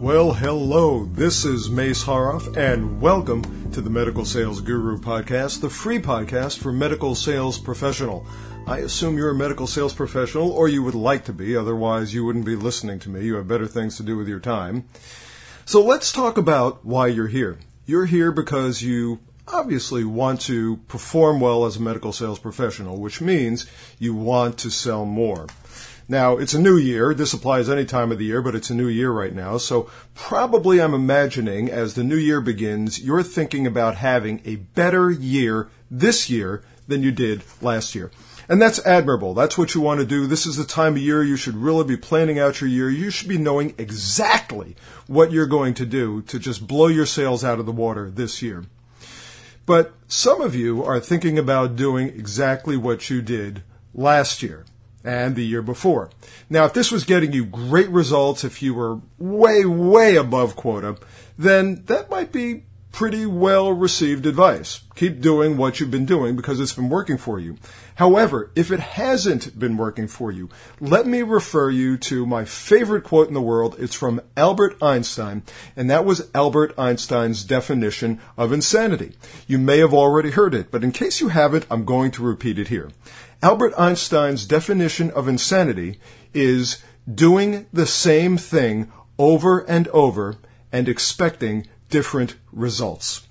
Well, hello, this is Mace Haroff, and welcome to the Medical Sales Guru Podcast, the free podcast for medical sales professional. I assume you're a medical sales professional, or you would like to be, otherwise you wouldn't be listening to me. You have better things to do with your time. So let's talk about why you're here. You're here because you obviously want to perform well as a medical sales professional, which means you want to sell more. Now, it's a new year. This applies any time of the year, but it's a new year right now. So probably I'm imagining as the new year begins, you're thinking about having a better year this year than you did last year. And that's admirable. That's what you want to do. This is the time of year you should really be planning out your year. You should be knowing exactly what you're going to do to just blow your sales out of the water this year. But some of you are thinking about doing exactly what you did last year and the year before. Now, if this was getting you great results, if you were way above quota, then that might be pretty well-received advice. Keep doing what you've been doing because it's been working for you. However, if it hasn't been working for you, let me refer you to my favorite quote in the world. It's from Albert Einstein, and that was Albert Einstein's definition of insanity. You may have already heard it, but in case you haven't, I'm going to repeat it here. Albert Einstein's definition of insanity is doing the same thing over and over and expecting different results.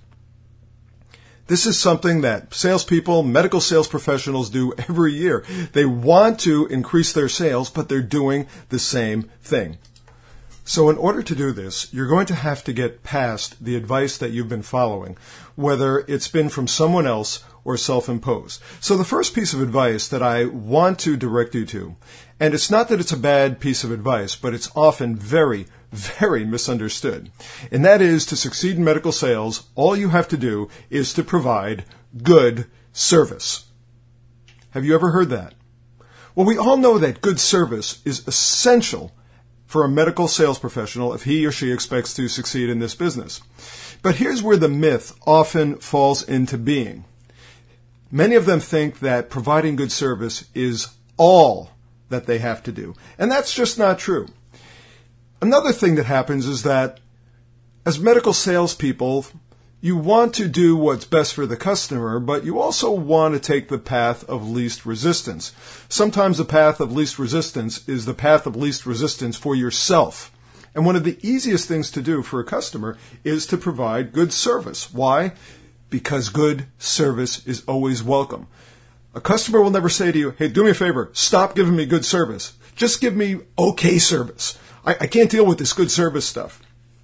This is something that salespeople, medical sales professionals do every year. They want to increase their sales, but they're doing the same thing. So in order to do this, you're going to have to get past the advice that you've been following, whether it's been from someone else or self-imposed. So the first piece of advice that I want to direct you to, and it's not that it's a bad piece of advice, but it's often very misunderstood. And that is, to succeed in medical sales, all you have to do is to provide good service. Have you ever heard that? Well, we all know that good service is essential for a medical sales professional if he or she expects to succeed in this business. But here's where the myth often falls into being. Many of them think that providing good service is all that they have to do. And that's just not true. Another thing that happens is that as medical salespeople, you want to do what's best for the customer, but you also want to take the path of least resistance. Sometimes the path of least resistance is the path of least resistance for yourself. And one of the easiest things to do for a customer is to provide good service. Why? Because good service is always welcome. A customer will never say to you, hey, do me a favor, stop giving me good service. Just give me okay service. I can't deal with this good service stuff.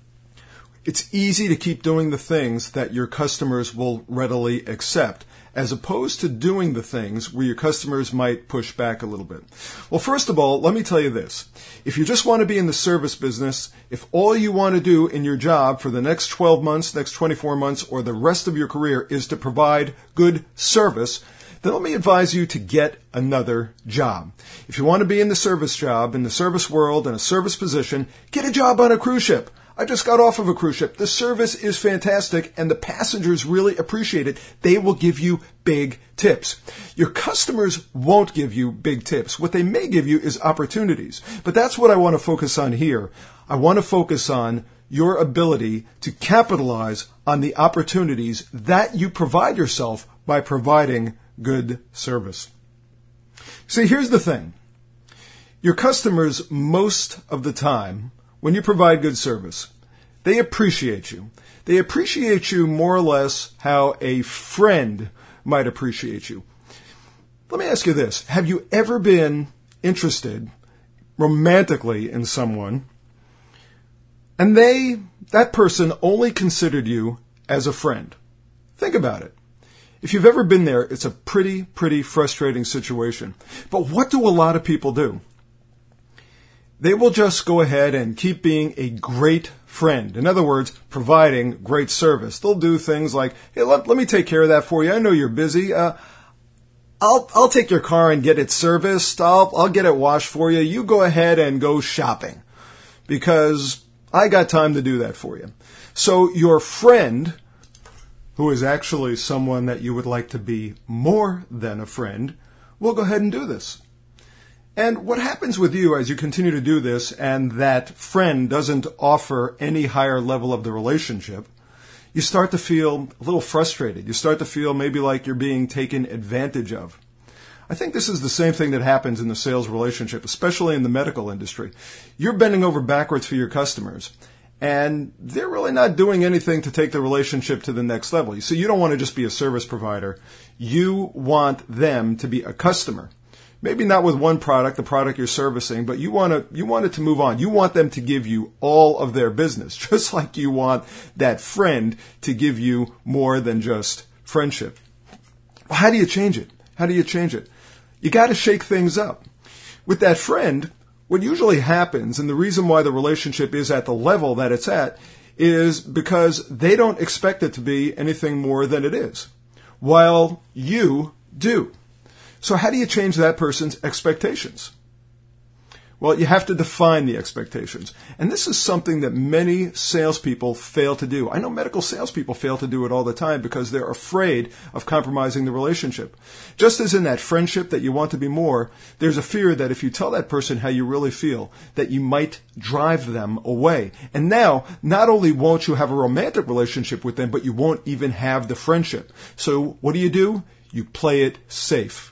It's easy to keep doing the things that your customers will readily accept, as opposed to doing the things where your customers might push back a little bit. Well, first of all, let me tell you this. If you just want to be in the service business, if all you want to do in your job for the next 12 months, next 24 months, or the rest of your career is to provide good service, then let me advise you to get another job. If you want to be in the service job, in the service world, in a service position, get a job on a cruise ship. I just got off of a cruise ship. The service is fantastic, and the passengers really appreciate it. They will give you big tips. Your customers won't give you big tips. What they may give you is opportunities. But that's what I want to focus on here. I want to focus on your ability to capitalize on the opportunities that you provide yourself by providing good service. See, here's the thing. Your customers, most of the time, when you provide good service, they appreciate you. They appreciate you more or less how a friend might appreciate you. Let me ask you this. Have you ever been interested romantically in someone, and that person only considered you as a friend? Think about it. If you've ever been there, it's a pretty frustrating situation. But what do a lot of people do? They will just go ahead and keep being a great friend. In other words, providing great service. They'll do things like, hey, let me take care of that for you. I know you're busy. I'll take your car and get it serviced. I'll get it washed for you. You go ahead and go shopping because I got time to do that for you. So your friend, who is actually someone that you would like to be more than a friend, will go ahead and do this. And what happens with you as you continue to do this and that friend doesn't offer any higher level of the relationship, you start to feel a little frustrated. You start to feel maybe like you're being taken advantage of. I think this is the same thing that happens in the sales relationship, especially in the medical industry. You're bending over backwards for your customers, and they're really not doing anything to take the relationship to the next level. You see, you don't want to just be a service provider. You want them to be a customer. Maybe not with one product, the product you're servicing, but you want it to move on. You want them to give you all of their business, just like you want that friend to give you more than just friendship. Well, how do you change it? How do you change it? You got to shake things up. With that friend, what usually happens, and the reason why the relationship is at the level that it's at, is because they don't expect it to be anything more than it is, while you do. So how do you change that person's expectations? Well, you have to define the expectations. And this is something that many salespeople fail to do. I know medical salespeople fail to do it all the time because they're afraid of compromising the relationship. Just as in that friendship that you want to be more, there's a fear that if you tell that person how you really feel, that you might drive them away. And now, not only won't you have a romantic relationship with them, but you won't even have the friendship. So what do? You play it safe.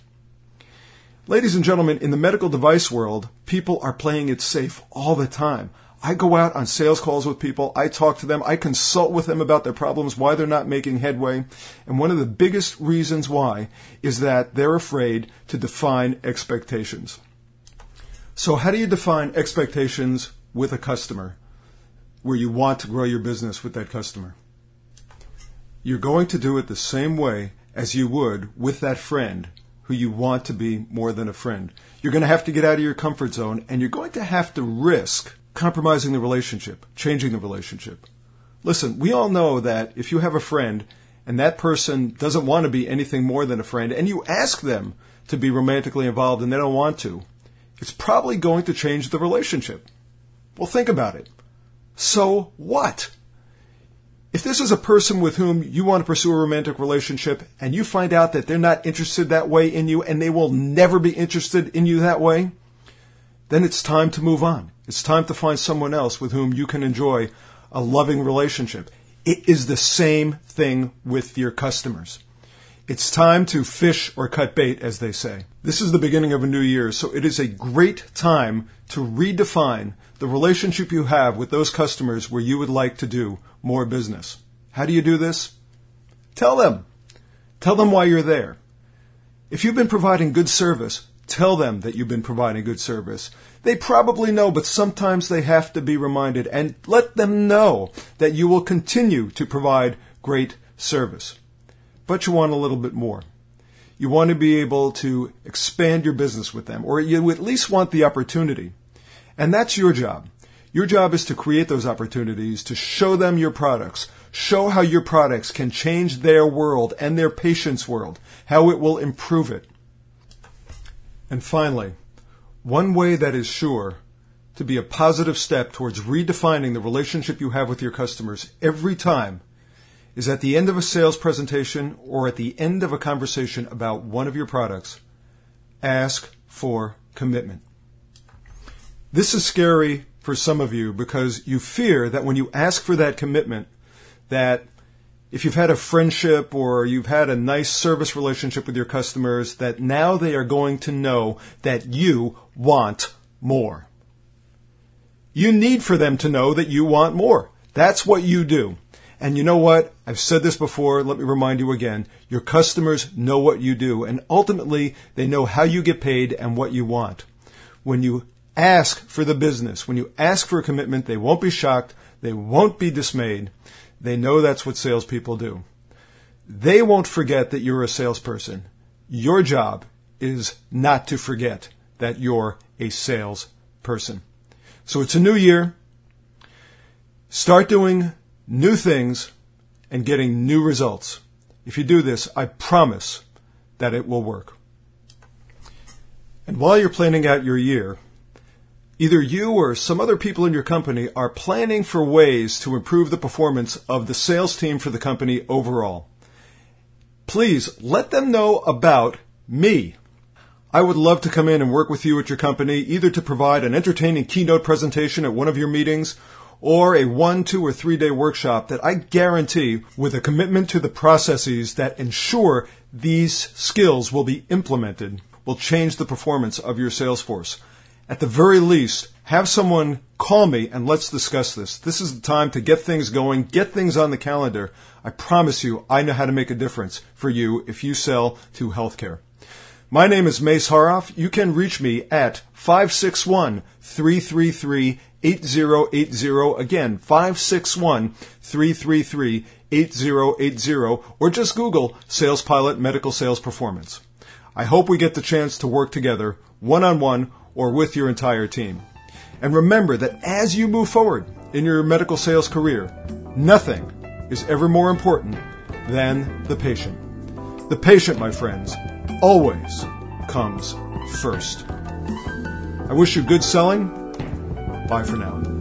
Ladies and gentlemen, in the medical device world, people are playing it safe all the time. I go out on sales calls with people. I talk to them. I consult with them about their problems, why they're not making headway. And one of the biggest reasons why is that they're afraid to define expectations. So how do you define expectations with a customer where you want to grow your business with that customer? You're going to do it the same way as you would with that friend who you want to be more than a friend. You're going to have to get out of your comfort zone, and you're going to have to risk compromising the relationship, changing the relationship. Listen, we all know that if you have a friend and that person doesn't want to be anything more than a friend, and you ask them to be romantically involved and they don't want to, it's probably going to change the relationship. Well, think about it. So what? If this is a person with whom you want to pursue a romantic relationship and you find out that they're not interested that way in you and they will never be interested in you that way, then it's time to move on. It's time to find someone else with whom you can enjoy a loving relationship. It is the same thing with your customers. It's time to fish or cut bait, as they say. This is the beginning of a new year, so it is a great time to redefine the relationship you have with those customers where you would like to do more business. How do you do this? Tell them. Tell them why you're there. If you've been providing good service, tell them that you've been providing good service. They probably know, but sometimes they have to be reminded, and let them know that you will continue to provide great service. But you want a little bit more. You want to be able to expand your business with them, or you at least want the opportunity. And that's your job. Your job is to create those opportunities, to show them your products, show how your products can change their world and their patient's world, how it will improve it. And finally, one way that is sure to be a positive step towards redefining the relationship you have with your customers every time is at the end of a sales presentation or at the end of a conversation about one of your products, ask for commitment. This is scary for some of you because you fear that when you ask for that commitment, that if you've had a friendship or you've had a nice service relationship with your customers, that now they are going to know that you want more. You need for them to know that you want more. That's what you do. And you know what? I've said this before. Let me remind you again. Your customers know what you do, and ultimately they know how you get paid and what you want. When you ask for the business, when you ask for a commitment, they won't be shocked. They won't be dismayed. They know that's what salespeople do. They won't forget that you're a salesperson. Your job is not to forget that you're a salesperson. So it's a new year. Start doing new things and getting new results. If you do this, I promise that it will work. And while you're planning out your year, either you or some other people in your company are planning for ways to improve the performance of the sales team for the company overall. Please let them know about me. I would love to come in and work with you at your company, either to provide an entertaining keynote presentation at one of your meetings or a 1, 2, or 3 day workshop that I guarantee, with a commitment to the processes that ensure these skills will be implemented, will change the performance of your sales force. At the very least, have someone call me and let's discuss this. This is the time to get things going, get things on the calendar. I promise you, I know how to make a difference for you if you sell to healthcare. My name is Mace Haroff. You can reach me at 561-333-8080. Again, 561-333-8080, or just Google Sales Pilot Medical Sales Performance. I hope we get the chance to work together, one-on-one, or with your entire team. And remember that as you move forward in your medical sales career, nothing is ever more important than the patient. The patient, my friends, always comes first. I wish you good selling. Bye for now.